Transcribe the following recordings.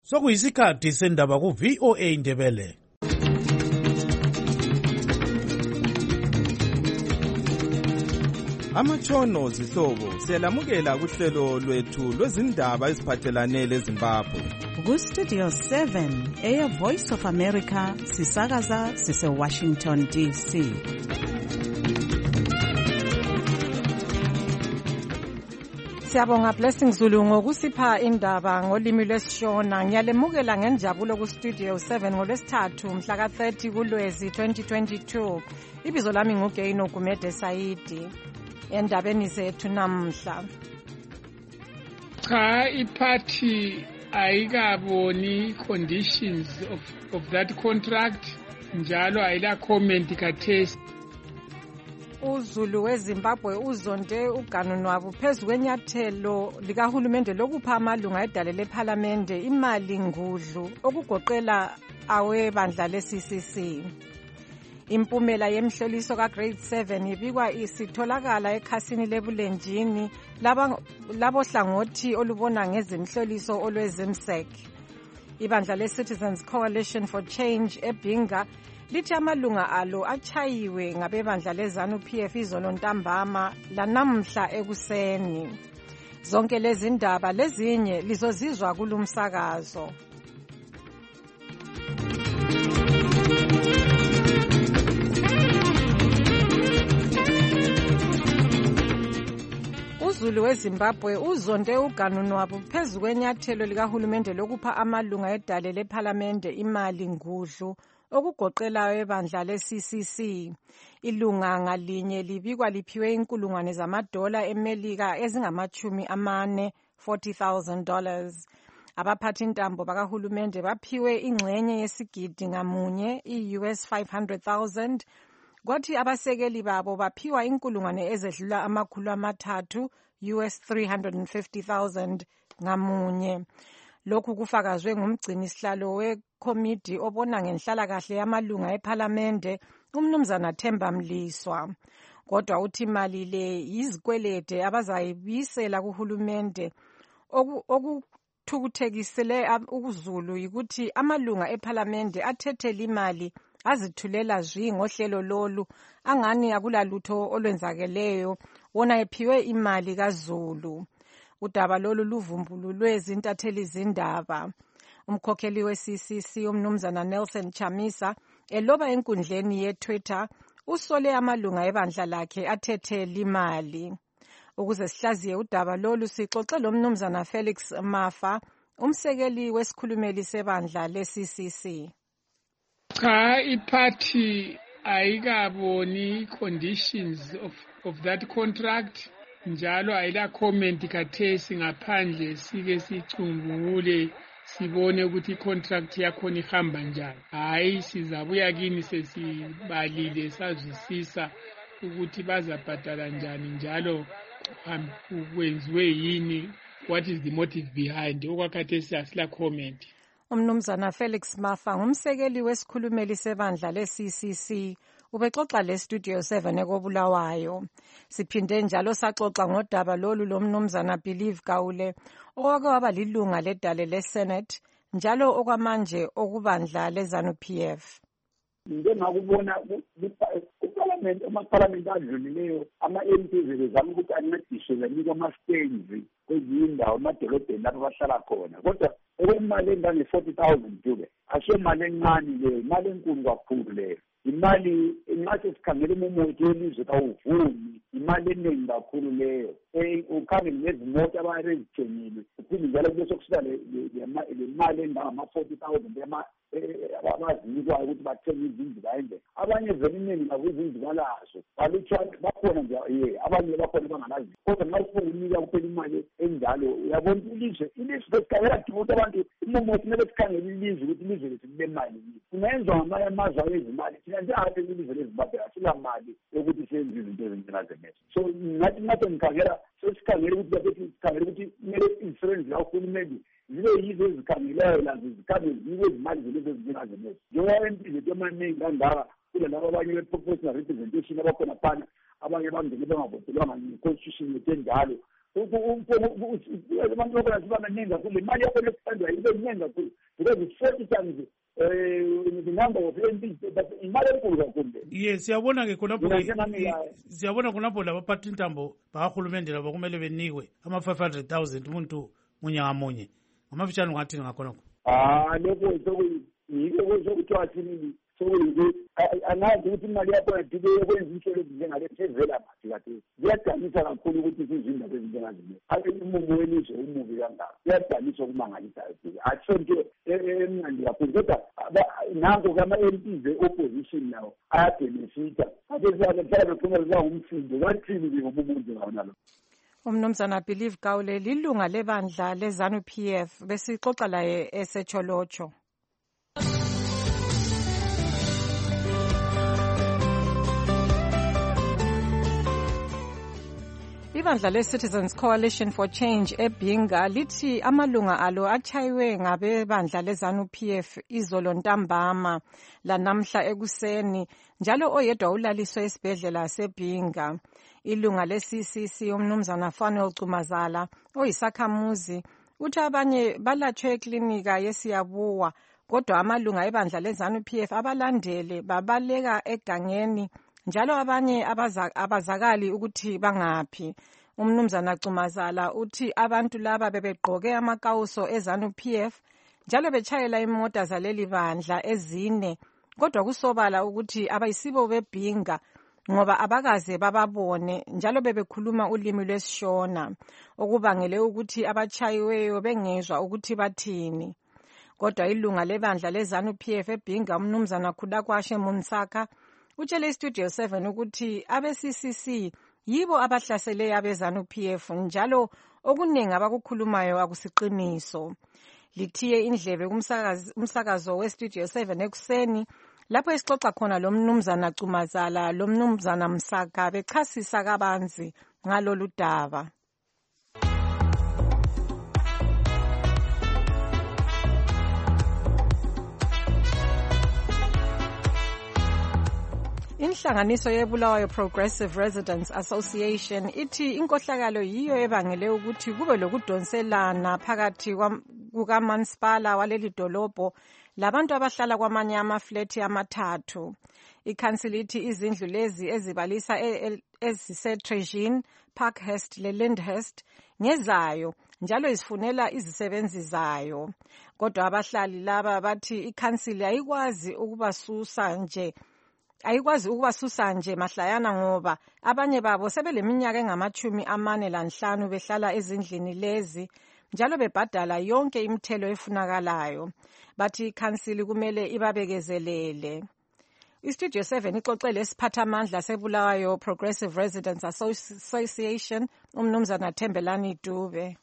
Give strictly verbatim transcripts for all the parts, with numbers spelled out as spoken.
Sokuyisikhathi sendaba ku V O A Indebele. Amatshono zihlobo siyalamukela kuhlelo lwethu lwezindaba eziphathelane leZimbabwe. Ku Studio seven eya Voice of America sisakaza sise Washington D C. Siyabonga Blessing Zulu ngokusipha indaba ngolimi lwesishona. Ngiyalemukela ngenjabulo ku Studio seven ngolwesithathu mhla ka thirty kuLwezi twenty twenty-two. Ibizo lami nguGaino Gumede Saidi. Endabeni zethu namhla. Cha iphathi ayikaboni conditions of, of that contract njalo ayila comment kathesi. uZulu weZimbabwe uzonde uganunwabu phezu kwenyathelo likahulumende lokupha amalunga edale lephalamende imali ngudlu okugoqela awebandla le-C C C. Impumela yemhloliso ka-grade seven ibikwa isitholakala ekhasini lebulenjini labo hlangothi olubona ngezimhloliso olwezimsek. Ibandla le-Citizens Coalition for Change eBinga lithi amalunga alo achayiwe ngabebandla leZANU-P F izolo ntambama lanamhla ekuseni. Zonke lezi ndaba lezinye lizozizwa kulumsakazo. uZulu weZimbabwe uzonde uganunwabu phezu kwenyathelo likahulumende lokupha amalunga edale lephalamende imali ngudlu okugoqela ebandla le-C C C. Ilunga ngalinye libikwa liphiwe inkulungwane zamadola eMelika ezingamachumi amane, forty thousand dollars. Abaphathi intambo bakahulumende baphiwe ingxenye yesigidi ngamunye, i-U S five hundred thousand. Kwathi abasekeli babo baphiwa inkulungwane ezedlula amakhulu amathathu, U S three hundred fifty thousand ngamunye. Lokhu kufakazwe ngumgcini sihlalo wekomidi obona ngenhlalakahle yamalunga ephalamende umnumzana Themba Mliswa. Kodwa uthi imali le yizikwelede abazayibisela kuhulumende. Okuthukuthekisele uZulu yikuthi amalunga ephalamende athethela imali azithulela zwi ngohlelo lolu angani akulalutho olwenzakeleyo wona ephiwe imali kaZulu. Udaba lolu luvumbululwe ezintatheli zindaba. Umkhokheli we-C C C umnumzana Nelson Chamisa eloba enkundleni ye-Twitter usole amalunga ebandla lakhe athethela imali. Ukuze sihlaziye udaba lolu sixoxe lo mnumzana Felix Mafa, umsekeli wesikhulumeli sebandla le-C C C. Cha iphathi ayikaboni conditions of, of that contract njalo ayila comment kathesi ngaphandle sike sicungule sibone ukuthi i-contract yakhona ihamba njani. Hayi sizabuya kini sesibalile sazwisisa ukuthi bazabhadala njani njalo kwenziwe yini, what is the motive behind. Okwakhathesi asila comment. Umnumzana Felix Mafa ngumsekeli wesikhulumeli sebandla le-C C C ubexoxa le-Studio seven ekobulawayo. Siphinde njalo saxoxa ngodaba lolu lomnumzana Believe Gaule okwake waba lilunga ledale le-Senate njalo okwamanje okubandla leZANU-P F. Ngengakubona kuparlamente amaparlamente adlulileyo ama-M P bezama ukuthi ancediswe banikwe ama-stains kwezinye indawo emadolobheni lapho bahlala khona, kodwa okwemali engange-forty thousand tube asiyo mali encane leyo, imali enkulu kakhulu leyo. Imali engathi sikhangela umumoto welizwe kawuvumi, imali eningi kakhulu leyo. Ukhangele nezimoto abayezithengile uphinde njalo kube sokusuka le mali engama-forty thousand abazinikwayo ukuthi bathenge izindlu bayenze. Abanye vele iningi nabo izindlu balazo bakhona nje, ye abanye bakhona bangalazi, kodwa nxa ufuna unika kuphela imali enjalo uyabona ilizwe ilizwe lesikhangela kudinga ukuthi abantu umumoto kumele sikhangele ilizwe ukuthi ilizwe lethu libe mali. Kungenzwa ngamanye amazwe awezimali thina njengapha ilizwe leZimbabwe asila mali yokuthi senze izinto ezinjengazemezo. So ngathi ngathi ngikhangela sesikhangela ukuthi babethi sikhangela ukuthi kumele i-insurance kahulumende zibe yizo ezikhangelayo nazo zikhangele zibe izimali zelezo ezinjengazemezo. Njengoba empilo zethu emaningi kangaka kulabo abanye be-proportional representation abakhona phana, abanye bangene bangavotelwanga nge-constitution yethu enjalo, abantu bakona siba maningi kakhulu imali yakho lesithandwa ibe ningi kakhulu because it's forty times the number of M Ps but imali enkulu kakhulu. Yes, siyabona ke khonapho siyabona khonapho labaphathi intambo bakahulumende labo kumele benikwe ama five hundred thousand umuntu munye ngamunye. Ngamafishane ungathi ngakhonapho. Ah lokho yiko sokuthiwa thini sokuyike angazi ukuthi imali yakho yadike yokwenza inhlelo njengale thezela mathi kathi ziyadanisa kakhulu ukuthi sizinda ezinjengazile ake umubi welizwe umubi kangaka ziyadanisa ukumangalisa akusonto emnandi kakhulu kodwa nango kama-M Ps e-opposition nawo ayabenefita ake siyahlala bephumela umsindo kathini ke ngobumuntu ngawo nalo. Umnumzana Believe Gawule lilunga lebandla leZANU P F besixoxa laye eseCholocho. Ibandla le-Citizens Coalition for Change eBhinga lithi amalunga alo achayiwe ngabebandla leZANU P F izolo ntambama lanamhla ekuseni njalo oyedwa ulaliswe esibhedlela seBhinga. Ilunga le-C C C umnumzana Fanuel Cumazala oyisakhamuzi uthi abanye balatshwe eklinika yeSiyabuwa kodwa amalunga ebandla leZANU P F abalandele babaleka egangeni njalo abanye abazakali ukuthi bangaphi. Umnumzana Cumazala uthi abantu laba bebegqoke amakawuso eZANU P F njalo betshayela imota zaleli bandla ezine kodwa kusobala ukuthi abayisibo beBhinga ngoba abakaze bababone njalo bebekhuluma ulimi lwesiShona okubangele ukuthi abachayiweyo bengezwa ukuthi bathini. Kodwa ilunga lebandla leZANU P F eBhinga umnumzana Khudakwashe Munsaka utshele iStudio seven ukuthi abe-C C C yibo abahlasele abeZANU P F njalo okuningi abakukhulumayo akusiqiniso. Lithiye indlebe kumsakazo weStudio seven ekuseni lapho esixoxa khona lo mnumzana Cumazala lo mnumzana Msaka bechasisa kabanzi ngalolu daba. Inhlanganiso yeBulawayo Progressive Residents Association ithi inkohlakalo yiyo ebangele ukuthi kube lokudonselana phakathi kukamasipala waleli dolobho labantu abahlala kwamanye amaflethi amathathu. Ikhansili ithi izindlu lezi ezibalisa eziseTrejin, Parkhurst leLyndhurst ngezayo njalo izifunela izisebenzi zayo. Kodwa abahlali laba bathi ikhansili ayikwazi ukubasusa nje ayikwazi ukubasusa nje mahlayana ngoba abanye babo sebeleminyaka engamachumi amane lanhlanu behlala ezindlini lezi njalo bebhadala yonke imithelo efunakalayo. Bathi ikhansili kumele ibabekezelele. iStudio seven ixoxele isiphathamandla seBulawayo Progressive Residents Association umnumzana Thembelani Dube.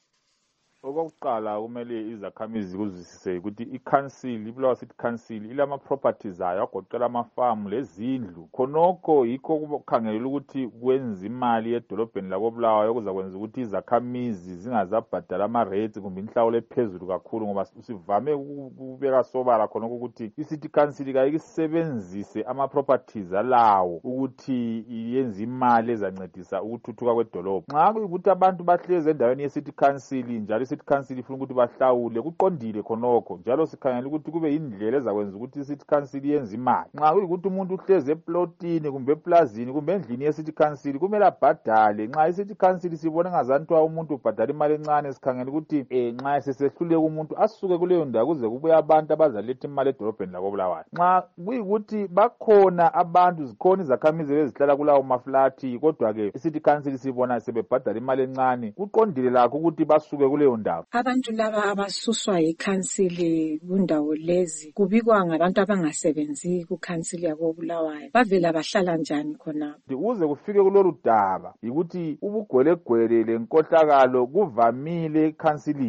Okokuqala kumele izakhamizi kuzwisise ukuthi ikhansili iBulawayo City Council ilama properties ayo agoqela amafamu lezindlu khonokho yikho kubukhangelela ukuthi kwenza imali edolobheni lakoBulawayo okuzakwenza ukuthi izakhamizi zingazabhadala ama rates kumbe inhlawulo ephezulu kakhulu ngoba sivame ukubeka sobala khonokho ukuthi iCity Council kayisebenzise ama properties alawo ukuthi yenze imali ezancedisa ukuthuthuka kwedolobho. Nxa kuyikuthi abantu bahleze endaweni yeCity Council njalo iCity Council ifuna ukuthi bahlawule kuqondile khonokho njalo sikhangela ukuthi kube indlela ezakwenza ukuthi iCity Council yenze imali. Nxa kuyikuthi umuntu uhleze eplotini kumbe eplazini kumbe endlini yeCity Council kumele abhadale. Nxa iCity Council sibone ngazantu umuntu ubhadala imali encane sikhangela ukuthi eh nxa sesehluleka umuntu asuke kuleyo ndawo kuze kubuye abantu abazaletha imali edolobheni lakoBulawayo. Nxa kuyikuthi bakhona abantu zikhona izakhamizi ezihlala kulawo maflati kodwa ke iCity Council sibona sebebhadala imali encane kuqondile lakho ukuthi basuke kuleyo ndawo. Abantu laba abasuswa yikhansili kundawo lezi kubikwa ngabantu abangasebenzi kukhansili yakoBulawayo bavela bahlala njani khona? Ukuze kufike kulolu daba ukuthi ubugwelegwele lenkohlakalo kuvamile ekhansilini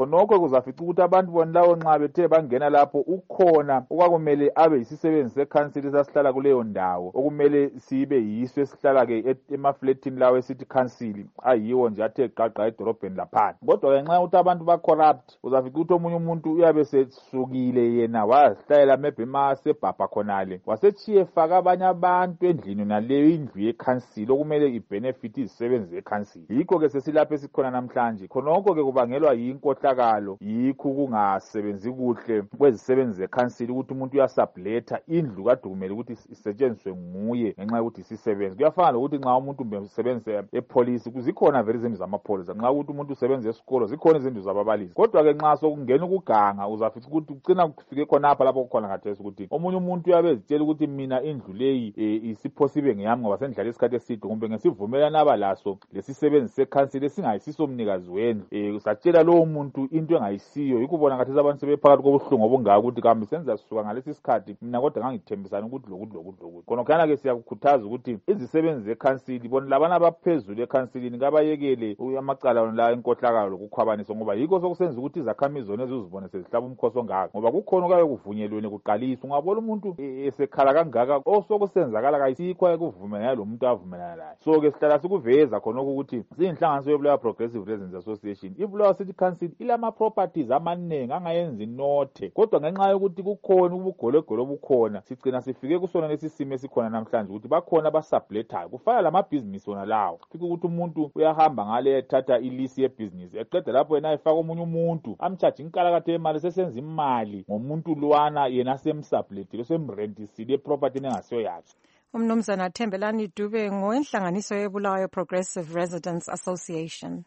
khonokho kuzafica ukuthi abantu bona lawo nxa bethe bangena lapho ukhona okwakumele abe yisisebenzi sekhansili sasihlala kuleyo ndawo okumele sibe yiso esihlala ke emafletini lawo esithi khansili ayiwo nje athe gaqa edorobheni lapha kodwa ngenxa ukuthi abantu ba corrupt uzafica ukuthi omunye umuntu uyabe sesukile yena wazihlala maybe masebhabha khonale wasechiye faka abanye abantu endlini naleyo indlu yekhansili okumele ibenefit izisebenzi zekhansili yikho ke sesilapha esikhona namhlanje khonokho ke kubangelwa yinkohlakalo yikho kungasebenzi kuhle kwezisebenzi zekhansili ukuthi umuntu uyasubletha indlu kade kumele ukuthi isetshenziswe nguye ngenxa yokuthi isisebenzi kuyafana lokuthi nxa umuntu usebenza epolice kuzikhona vele izindlu zamapholisa nxa ukuthi umuntu usebenza esikolo zikhona izindlu zababalisi kodwa ke nxa sokungena ukuganga uzafica ukuthi ucina kufike khonapha lapho kukhona khathesi ukuthi omunye umuntu uyabe ezitshela ukuthi mina indlu leyi isiphosibe ngeyami ngoba sendlala isikhathi eside kumbe ngesivumelana abalaso lesisebenzi sekhansili esingayisiso umnikazi wendlu usatshela lowo muntu into engayisiyo yikubona khathesi abantu sebephakathi kobuhlungu obungaka ukuthi kambe senza sisuka ngalesi sikhathi mina kodwa ngangithembisana ukuthi lokuthi lokuthi lokuthi khonokhana ke siyakukhuthaza ukuthi izisebenzi zekhansili bona labana abaphezulu ekhansilini kabayekele amacala la enkohlakalo lokukhwabanisa ngoba yikho sokusenza ukuthi izakhamizi zona ezizibone sezihlaba umkhosi ongaka ngoba kukhona okaye kuvunyelweni kuqaliswa ungabona umuntu esekhala kangaka osokusenzakala kayisikho ayekuvumelana lo muntu avumelana laye so ke sihlala sikuveza khona ukuthi siyinhlanganiso yebulawa Progressive Residents Association ibulawa City Council ilama properties amaningi angayenzi nothe kodwa ngenxa yokuthi kukhona ubugolegolo obukhona sigcina sifike kusona lesisimo esikhona namhlanje ukuthi bakhona abasublethayo kufana lamabhizinisi wona lawo fika ukuthi umuntu uyahamba ngale ethatha ilisi yebhizinisi eqeda lapho yena efaka omunye umuntu amcharge inkalakathe yemali sesenza imali ngomuntu lwana yena semsublethile semrentisile property engasiyo yakhe. Umnumzana Thembelani Dube ngowenhlanganiso yebulawayo Progressive Residents Association.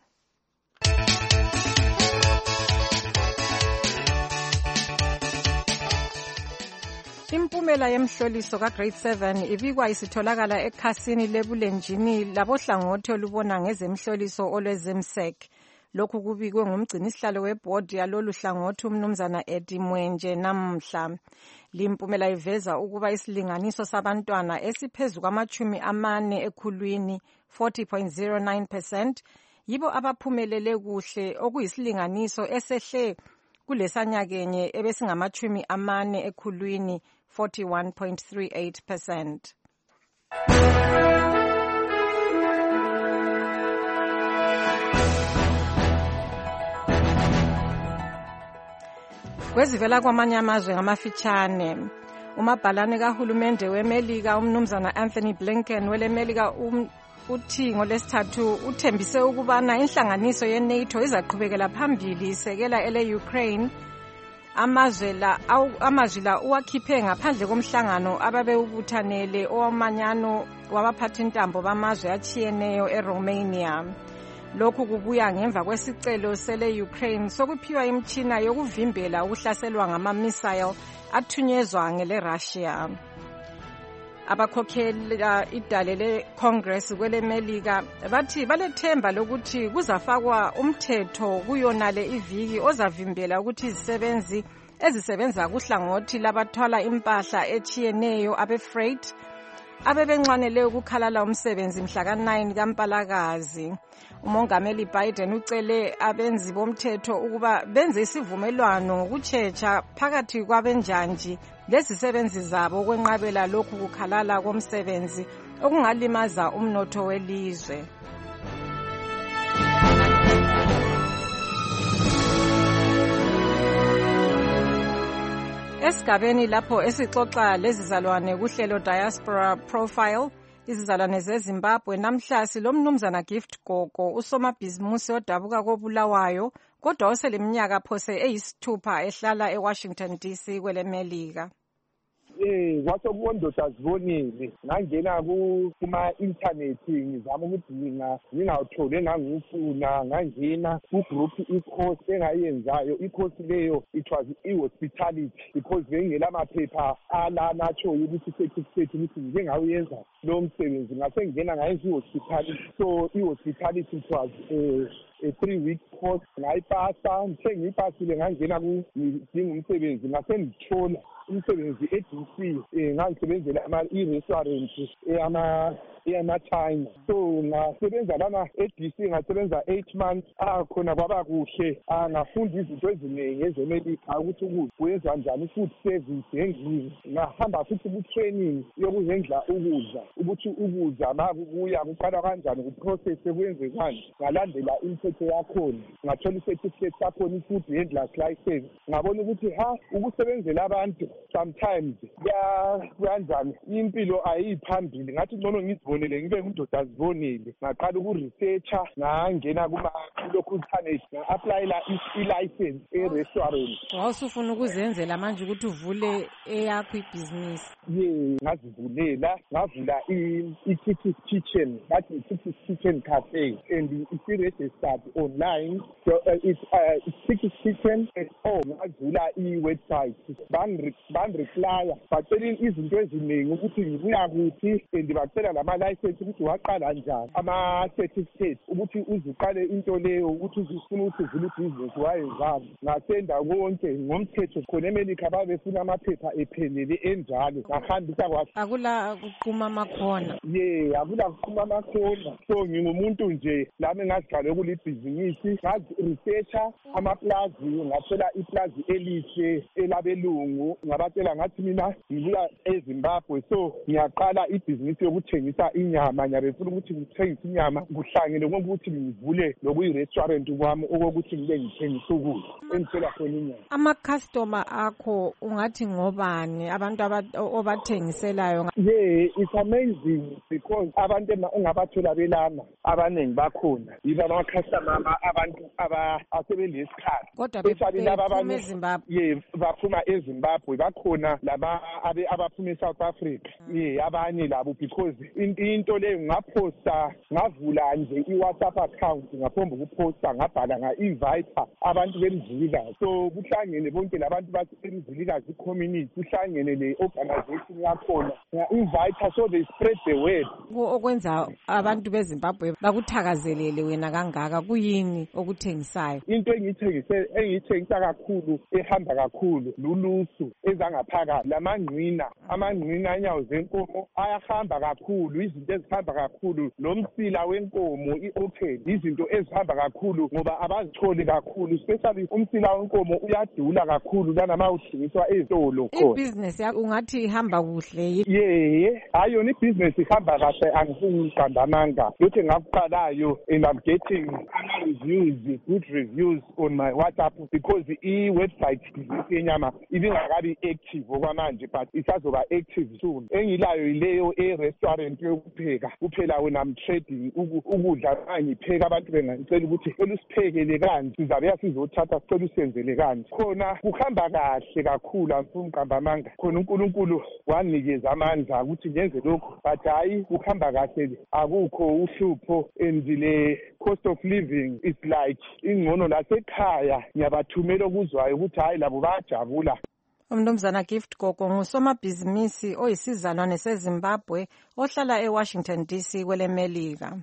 Impumela yemhloliso ka-Grade seven ibikwa isitholakala ekhasini lebulenjini labohlangothi olubona ngezemhloliso olwezemsek. Lokhu kubikwe ngumgcinisihlalo webhodi yalolu hlangothi umnumzana Eddie Mwenje namhla. Limpumela iveza ukuba isilinganiso sabantwana esiphezu kwamachumi amane ekhulwini forty point zero nine percent yibo abaphumelele kuhle okuyisilinganiso esehle kulesanyakenye ebesingamachumi amane ekhulwini forty-one point three eight percent. Kwezivela kwamanye amazwe ngamafitshane umabhalane kahulumende weMelika umnumzana Anthony Blinken weleMelika um, uthi ngolesithathu uthembise ukubana inhlanganiso ye-NATO izaqhubekela phambili isekela ele Ukraine amazwe la amazwi la uwakhiphe ngaphandle komhlangano ababe ubuthanele owamanyano wabaphathintambo bamazwe achiyeneyo eRomania. Lokhu kubuya ngemva kwesicelo sele Ukraine sokuphiwa imtshina yokuvimbela ukuhlaselwa ngama-missile athunyezwa ngele Russia. Abakhokhela idale le-Congress kweleMelika bathi balethemba lokuthi kuzafakwa umthetho kuyonale iviki ozavimbela ukuthi izisebenzi ezisebenza kuhlangothi labathwala impahla echiyeneyo abe-freight abebenxanele ukukhalala umsebenzi mhla ka nine kaMpalakazi. Umongameli Biden ucele abenzi bomthetho ukuba benze isivumelwano ngokutshetsha phakathi kwabenjanji lezisebenzi zabo ukwenqabela lokhu kukhalala komsebenzi okungalimaza umnotho welizwe. Esigabeni lapho esixoxa lezizalwane kuhlelo Diaspora Profile izizalwane zeZimbabwe namhla silomnumzana Gift Gogo usomabhizimusi odabuka kobulawayo kodwa oseleminyaka phose eyisithupha ehlala eWashington D C kweleMelika. Eh kwasokuwondoda zibonile ngangena kuma internet ngizama ukuthi mina ngingawuthole ngangufuna ngangena ku group i-course engayenzayo i-course leyo it was i-hospitality because bengela amaphepha ala nacho ukuthi certificate ukuthi ngingawuyenza lo msebenzi ngase ngena ngayenza i-hospitality so i-hospitality it was eh a three week course ngayipasa ngithe ngiyipasile ngangena ngidinga umsebenzi ngase ngithola umsebenzi e-D C eh ngisebenzela ama i-restaurant eyama eyama-China so ngasebenza lana e-D C ngasebenza eight months akhona kwaba kuhle ngafunda izinto eziningi ezemelika ukuthi ukudla kwenziwa njani food service endlini ngahamba futhi ku-training yokuzendla ukudla ukuthi ukudla makubuya kuqala kanjani kuprocess kwenzekani ngalandela imithetho yakhona ngathola i-certificate sakhona i-food handlers license ngabona ukuthi ha ukusebenzela abantu sometimes kuyanjani impilo ayiphambili ngathi ngcono ngizibonele ngibe ngudoda zibonile ngaqala ukuresearcha ngangena kuma-local internet nga-applyela i-license e-restaurant. Wawusufuna ukuzenzela manje ukuthi uvule eyakho ibhizinisi? Ye ngazivulela ngavula i-Tickets Kitchen bathi i-Tickets Kitchen Cafe and isi-registered online so uh, it's uh, Tickets Kitchen and oh ngavula i-website bangireplya bacela izinto eziningi ukuthi ngibuya kuphi and bacela lama-license ukuthi waqala njani ama-certificate ukuthi uzuqale into leyo ukuthi uzifuna ukuthi uvule ibhizinisi wayenzani ngasenda konke ngomthetho khona emelika babefuna amaphepha ephelele enjalo ngahambisa kwahle. Akula kuqhuma amakhona? Ye akula kuqhuma amakhona so ngingumuntu nje lami ngaziqale kulibhizinisi ngazi-researcha amaplazi ngathola iplazi elihle elabelungu ngabatshela ngathi mina ngibuya eZimbabwe so ngiyaqala ibhizinisi yokuthengisa inyama ngiyabefuna ukuthi ngithengise inyama kuhlangene ngokuthi ngivule lokuyi-restaurant kwami okokuthi ngibe ngithengisa ukudla engithela khona inyama. Ama-customer akho ungathi ngobani abantu obathengiselayo? Yeah, it's amazing because abantu engabathola belana abaningi bakhona yiba ama-customer abantu asebenesikhathi kodwa bephuma eZimbabwe. Yeah, baphuma eZimbabwe bakhona laba abaphuma eSouth Africa yeah abanye labo because into leyo ngaphosta ngavula nje i-WhatsApp account ngaphambi ukuphosta ngabhala nga-invite abantu bemzilika so kuhlangene bonke labantu basemzilika zi-community kuhlangene le-organization yakhona nga-invite so they spread the word. Okwenza abantu beZimbabwe bakuthakazelele wena kangaka kuyini okuthengisayo? Into engiyithengise engiyithengisa kakhulu ehamba kakhulu lulusu ezangaphakathi lamangqina amangqina anyawo zenkomo ayahamba kakhulu izinto ezihamba kakhulu nomsila wenkomo i-oxen izinto ezihamba kakhulu ngoba abazitholi kakhulu especially umsila wenkomo uyadula kakhulu lana ma uthengiswa ezitolo khona. Ibhizinesi yakho ungathi ihamba kuhle? Yeah hayi yona ibhizinesi ihamba kahle angifuni ukuqamba amanga lokho ngakuqalayo and I'm getting reviews good reviews on my WhatsApp because i-website ibhizinisi yenyama ibingakabi active okwamanje but isazoba active soon. Engilayo ileyo e-restaurant yokupheka kuphela wena I'm trading ukudla angipheka abantu bengangicela ukuthi olusiphekele kanje sizabe sizothatha sicela usenzele kanje khona kuhamba kahle kakhulu angifuni ukuqamba amanga khona uNkulunkulu wanikeza amandla ukuthi ngenze lokho but hayi kuhamba kahle akukho uhlupho and le cost of living is like ingcono lasekhaya ngiyabathumela okuzwayo ukuthi hayi labo bayajabula. Umnumzana Gift Gogo ngusomabhizinisi oyisizalwane seZimbabwe ohlala eWashington D C kwelemelika.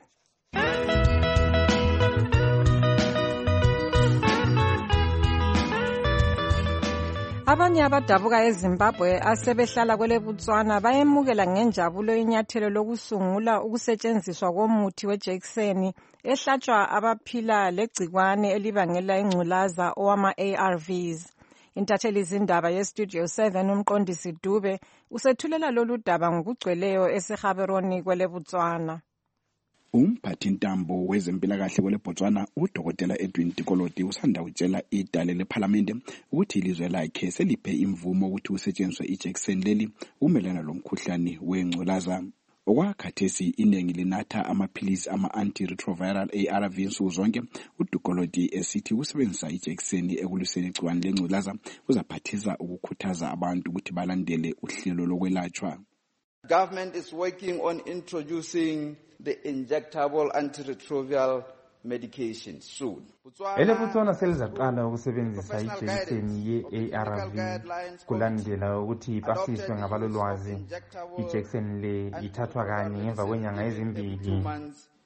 Abanye abadabuka eZimbabwe asebehlala kwele Botswana bayemukela ngenjabulo inyathelo lokusungula ukusetshenziswa komuthi weJekiseni ehlatshwa abaphila legcikwane elibangela ingculaza owama-A R Vs. Intatheli izindaba yeStudio seven umqondisi Dube usethulela lolu daba ngokugcweleyo eseGaborone kwele Botswana. Umphathintambo wezempilakahle kwele Botswana uDokotela Edwin Tikolodi usanda kutshela idale leParliament ukuthi ilizwe lakhe seliphe imvumo ukuthi kusetshenziswe ijekiseni leli umelana lomkhuhlane wengculaza. Okwakhathesi iningi linatha amaphilisi ama-antiretroviral A R V nsuku zonke, uDukolodi esithi ukusebenzisa ijekiseni ekuliseni igciwane lengculaza kuzaphathisa ukukhuthaza abantu ukuthi balandele uhlelo lokwelatshwa. Government is working on introducing the injectable antiretroviral medication soon. Ele Botswana selizaqala ukusebenzisa ijekiseni ye-A R V kulandela ukuthi ipasiswe ngabalolwazi. Ijekiseni le ithathwa kanye ngemva kwenyanga ezimbili.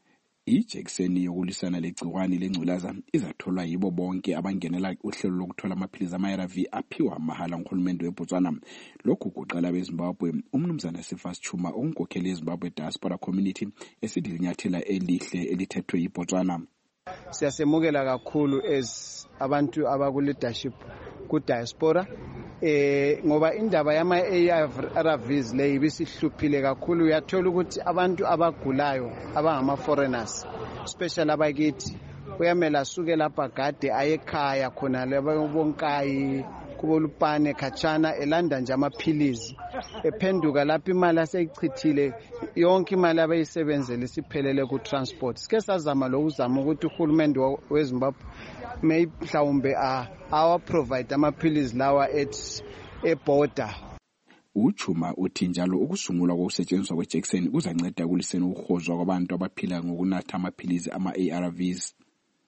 Ijekiseni yokulisana legciwane lengculaza izatholwa yibo bonke abangenela uhlelo lokuthola amaphilizi ama-A R V aphiwa mahala nguhulumende weBotswana. Lokhu kuqala beZimbabwe. Umnumzana Sifas Chuma onkokheli yeZimbabwe Diaspora Community esithi linyathela elihle elithethwe yiBotswana. Siyasemukela kakhulu as abantu abaku-leadership ku-diaspora eh ngoba indaba yama-A R Vs le ibisihluphile kakhulu. Uyathola ukuthi abantu abagulayo abangama-foreigners special abakithi uyamela asuke lapha gade ayekhaya khona lebonkayi kubolupane khatshana elanda nje amaphilizi ephenduka lapha imali aseyichithile yonke imali abayisebenzele siphelele ku transport. Sike sazama lokuzama ukuthi uhulumende weZimbabwe may mhlawumbe awa provide amaphilizi lawa at eborder. Uchuma uthi njalo ukusungulwa kokusetshenziswa kwejekiseni kuzanceda ukuliseni ukuhozwa kwabantu abaphila ngokunatha amaphilizi ama-A R Vs.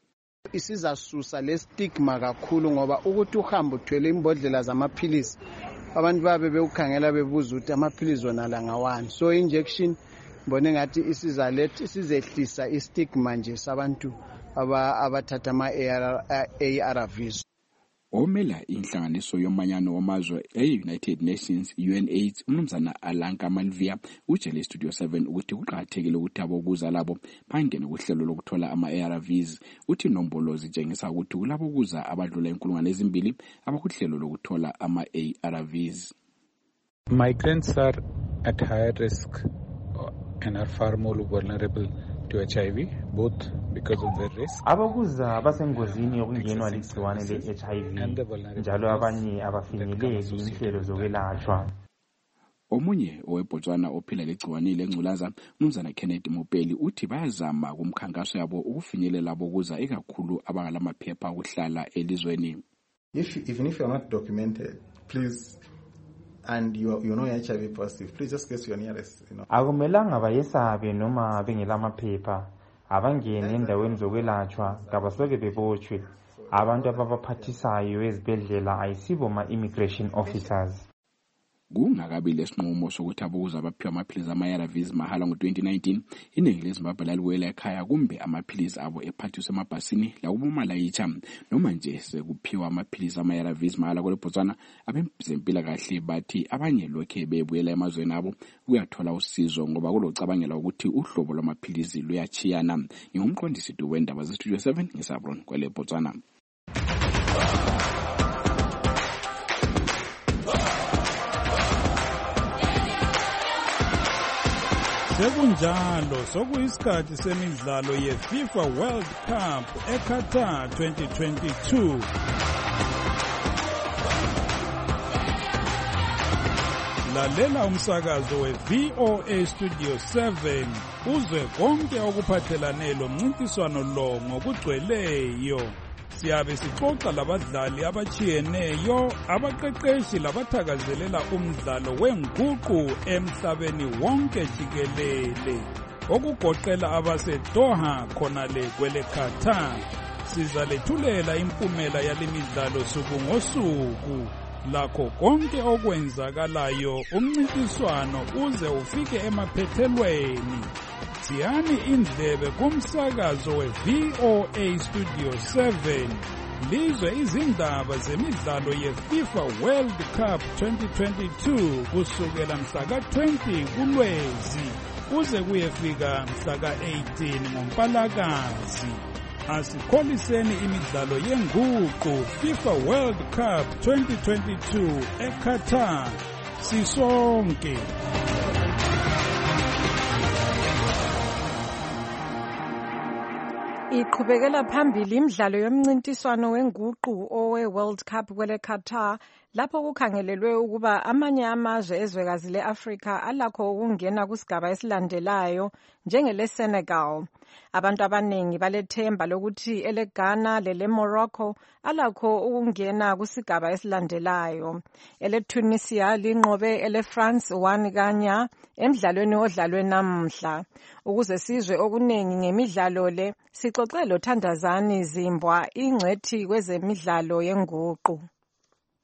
Isizasusa le stigma kakhulu ngoba ukuthi uhamba uthwele imbodlela zamaphilizi abantu babe bewukhangela bebuza ukuthi amaphilizi wona la ngawani. So injection mbone ngathi isizaletha isizehlisa istigma nje sabantu abathatha ama-A R Vs. Omela inhlanganiso yomanyano wamazwe e-United Nations U N AIDS umnumzana Alanka Malvia utshele Studio seven ukuthi kuqakathekile ukuthi abokuza labo bangene kuhlelo lokuthola ama-A R Vs. Uthi nombolo zitshengisa ukuthi kulabo kuza abadlula inkulungwane ezimbili abakuhlelo lokuthola ama-A R Vs. Migrants are at higher risk and are far more vulnerable to H I V, both because of their risk. Abakuza basengozini yokungenwa ligciwane le-H I V njalo abanye abafinyeleli inhlelo zokwelashwa. Omunye oweBotswana ophila legciwane lengculaza umnumzana Kenneth Mopeli uthi bayazama kumkhankaso yabo ukufinyelela abokuza ekakhulu abangalamaphepha okuhlala elizweni. If even if you are not documented, please and you you know H I V positive, please just get your nearest, you know. Akumelanga bayesabe noma bengelamaphepha abangene endaweni zokwelatshwa kabasoke bebotshwe. Abantu ababaphathisayo ezibhedlela ayisibo ma-immigration officers. Kungakabi lesinqumo sokuthi abokuza abaphiwa amaphilizi ama-A R Vs mahala ngo-twenty nineteen, iningi leZimbabwe laliwela ekhaya kumbe amaphilizi abo ephathiswa emabhasini lakubomalayitsha noma nje sekuphiwa amaphilizi ama-A R Vs mahala kweleBotswana. Abezempilakahle bathi abanye lokhe bebuyela emazweni abo ukuyathola usizo ngoba kulocabangela ukuthi uhlobo lwamaphilizi luyachiyana. Ngumqondisi wendaba ze-Studio seven ngeSabron kweleBotswana. Sekunjalo sokuyisikhathi semidlalo yeFIFA World Cup eQatar twenty twenty-two. Lalela umsakazo we-V O A Studio seven uzwe konke okuphathelane lomncintiswano lo ngokugcweleyo. Siyabe sixoxa labadlali abachiyeneyo, abaqeqeshi labathakazelela umdlalo wenguqu emhlabeni wonke jikelele, okugoqela abaseDoha khonale kweleQatar. Sizalethulela impumela yalemidlalo suku ngosuku, lakho konke okwenzakalayo umncintiswano uze ufike emaphethelweni. Siyani indlebe kumsakazo we-V O A Studio seven. Lizwe izindaba zemidlalo yeFIFA World Cup twenty twenty-two kusukela mhla ka-twenty kuLwezi kuze kuyefika mhla ka-eighteen ngoMpalakazi. Asikholiseni imidlalo yenguqu FIFA World Cup twenty twenty-two eQatar sisonke. Iqhubekela phambili imidlalo yomncintiswano wenguqu owe-World Cup kweleQatar lapho kukhangelelwe ukuba amanye amazwe ezwekazi le-Afrika alakho ukungena kusigaba esilandelayo njengele-Senegal. Abantu abaningi balethemba lokuthi ele-Ghana lele-Morocco alakho ukungena kusigaba esilandelayo. Ele-Tunisia linqobe ele-France one kanya emidlalweni odlalwe namhla. Ukuze sizwe okuningi ngemidlalo le, sixoxe loThandazani Zimbwa, ingcwethi kwezemidlalo yenguqu.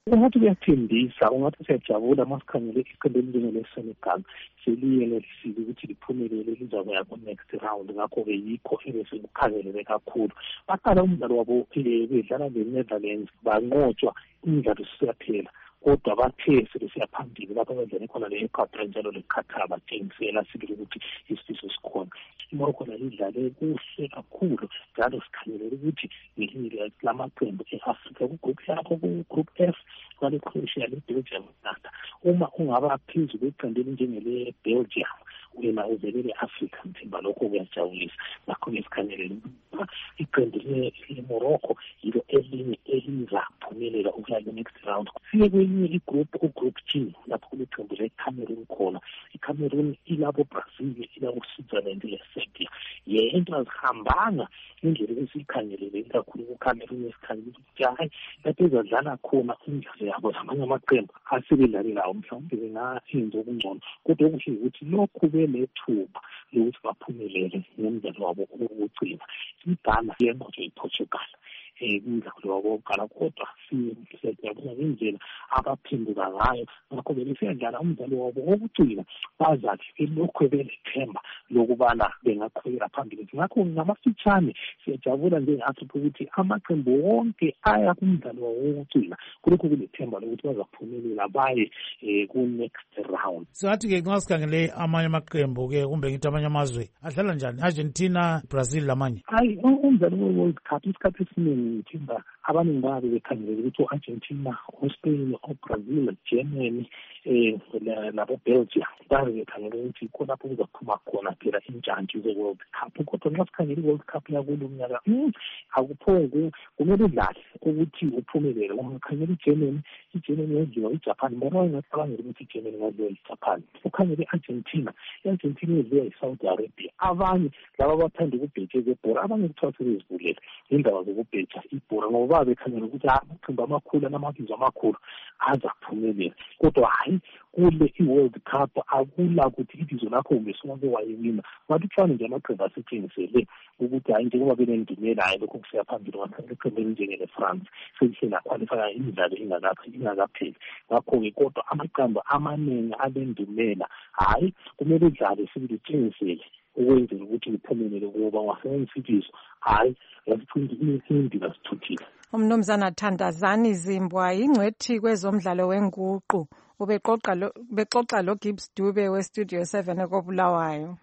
ungathi kuyathembisa, ungathi siyajabula masikhangele iqembu elinjengele-Senegal seliyelelisile ukuthi liphumelele lizakuya ku-next round. Ngakho-ke yikho ebesikukhangelele kakhulu. Baqala umdlalo wabo bedlala le-Netherlands banqotshwa, umdlalo siyaphela kodwa bathe sebesiya phambili lapho bedlale khona le-Ecuador njalo le-Qatar batshengisela sibili ukuthi isifiso sikhona. iMorocco nayo idlale kuhle kakhulu, njalo sikhangelele ukuthi ngelinye lamaqembu e-Afrika kugroup yakho ku-group F kwale Croatia le-Belgium nata. Uma ungaba phezulu kweqembu elinjengele-Belgium wena uvelele Africa mthimba, lokho kuyajabulisa. Ngakho-ke sikhangelele iqembu le-Morocco yilo elinye elizaphumelela ukuya ku-next round. Siye kwenye igroup u-group G lapho kuleqembu le-Cameroon khona. iCameroon ilabo Brazil, ilabo Switzerland, le-Serbia. Yento azihambanga indlela esiyikhangelele kakhulu ku-Cameroon, esikhangelele ukuthi hayi lapho ezadlala khona imidlalo yabo zamanye amaqembu asebedlalelayo mhlawumbe bengayenza okungcono, kodwa okuhle ukuthi lokhu benethuba lokuthi baphumelele nomdlalo wabo wokugcina. iGhana yenqotshwe iPortugal umdlalo wabo wokuqala, kodwa siyajabula ngendlela abaphenduka ngayo. Ngakho vele siyadlala umdlalo wabo wokugcina, bazathi belokhu belethemba lokubana bengaqhubekela phambili. Ngakho ngamafitshane siyajabula njenge-Afrika ukuthi amaqembu wonke aya kumdlalo wabo wokugcina, kulokhu kulethemba lokuthi bazaphumelela baye ku-next round. Singathi-ke nxa sikhangele amanye amaqembu-ke kumbe ngithi amanye amazwe adlala njani, Argentina, Brazil lamanye? Hayi, umdlalo we-World Cup isikhathi esiningi ngithemba abaningi babe bekhangelele ukuthi u-Argentina, u-Spain, u-Brazil, Germany eh nabo-Belgium babe bekhangelele ukuthi ikho lapho kuzaphuma khona phela intshantshi ze-World Cup. Kodwa nxa sikhangele i-World Cup yakulo mnyaka akuphonge kumele udlale ukuthi uphumelele. Ungakhangela iGermany, iGermany yadliwa iJapan, bona wayengacabangeli ukuthi iGermany ngadliwa iJapan. Ukhangele i-Argentina, i-Argentina yadliwa i-Saudi Arabia. Abanye laba bathanda ukubhetsha ibhola, abanye kuthiwa sebezivulele indaba zokubhetsha ibhola ngoba babe bekhangela ukuthi amaqembu amakhulu namabizo amakhulu azaphumelela. Kodwa hayi kule i-World Cup akula ukuthi ibizo lakho umesonke wayewina. Ngathi kufana nje amaqembu asetshengisele ukuthi hayi njengoba benendumela hayi lokho kusiya phambili. Ngakho iqembu elinjengele-France selihle lakhwalifaka imidlalo ingakapheli. Ngakho-ke kodwa amaqembu amaningi alendumela hayi kumele udlale sibili utshengisele ukwenzela ukuthi ngiphumelele ngoba ngasebenzisa ibizo hayi yasiphinda indlela sithuthile. Umnumzana Thandazani Zimbwa ingcwethi kwezomdlalo wenguqu ubeqoqa lo bexoxa lo Gibbs Dube we Studio seven ekobulawayo.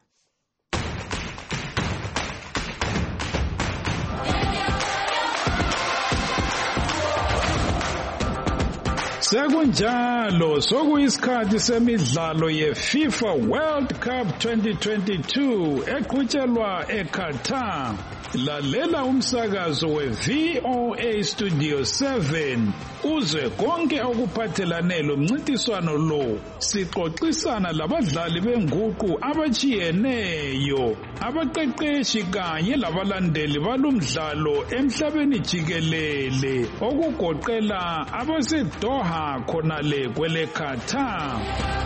Sekunjalo sokuyisikhathi semidlalo ye-FIFA World Cup twenty twenty-two eqhutshelwa eQatar. Lalela umsakazo we-V O A Studio seven uzwe konke okuphathelane lomncintiswano lo. Sixoxisana labadlali benguqu abajiyeneyo, abaqeqeshi kanye labalandeli balumdlalo emhlabeni jikelele okugoqela abaseDoha khonale kwele Qatar.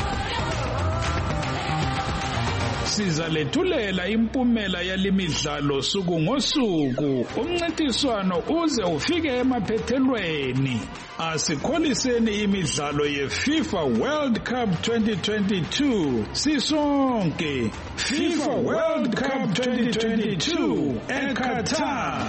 Sizalethulela impumela yalimidlalo suku ngosuku, umncintiswano uze ufike emaphethelweni. Asikholiseni imidlalo ye-FIFA World Cup twenty twenty-two sisonke. FIFA World Cup twenty twenty-two eQatar.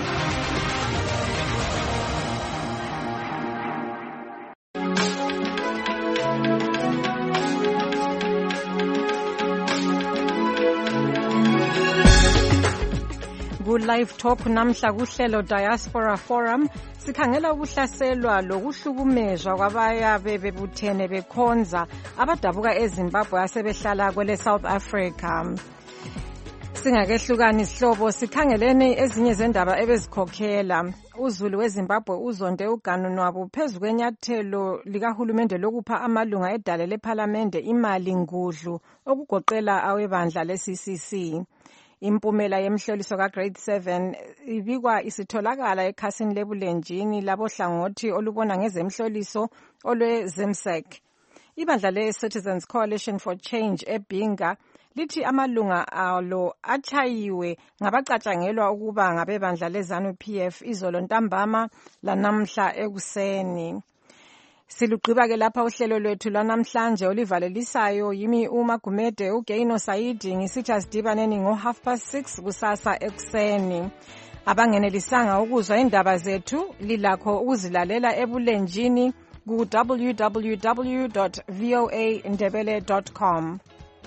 Live Talk namhla kuhlelo Diaspora Forum sikhangela ukuhlaselwa lokuhlukumezwa kwabayabe bebuthene bekhonza abadabuka eZimbabwe asebehlala kwele South Africa. Singakehlukani isihlobo sikhangelene ezinye zendaba ebezikhokhela. Uzulu weZimbabwe uzonde uGanu wabo phezulu kwenyathelo likahulumende lokupha amalunga edale lePhalamende imali ngudlu okugoqela awebandla le-C C C. Impumela yemhloliso ka-Grade seven ibikwa isitholakala ekhasini lebulenjini labohlangothi olubona ngezemhloliso olwe-ZIMSEC. Ibandla le-Citizens Coalition for Change eBinga lithi amalunga alo achayiwe ngabacatshangelwa ukuba ngabebandla le-ZANU P F izolo ntambama lanamhla ekuseni. Silugqiba-ke lapha uhlelo lwethu lwanamhlanje olivalelisayo yimi Uma Gumede, uGaino Saidi, ngisithi asidibaneni ngo half past six kusasa ekuseni. Abangenelisanga ukuzwa indaba zethu lilakho ukuzilalela ebulenjini ku w w w dot voa ndebele dot com.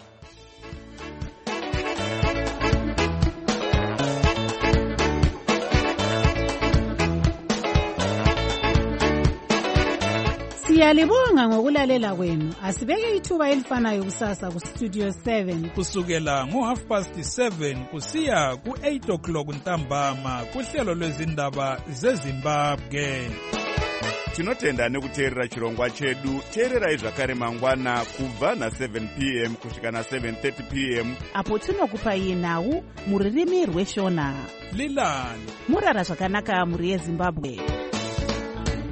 Siyalibonga ngokulalela kwenu. Asibeke ithuba elifanayo kusasa ku Studio seven kusukela ngo half past seven kusiya ku eight o'clock ntambama kuhlelo lwezindaba zeZimbabwe. Tinotenda nekuteerera chirongwa chedu. Teererai zvakare mangwana kubva na seven p m kusvika na seven thirty p m apo tinokupai nhau muririmi rweshona. Lilani murara zvakanaka muri yeZimbabwe.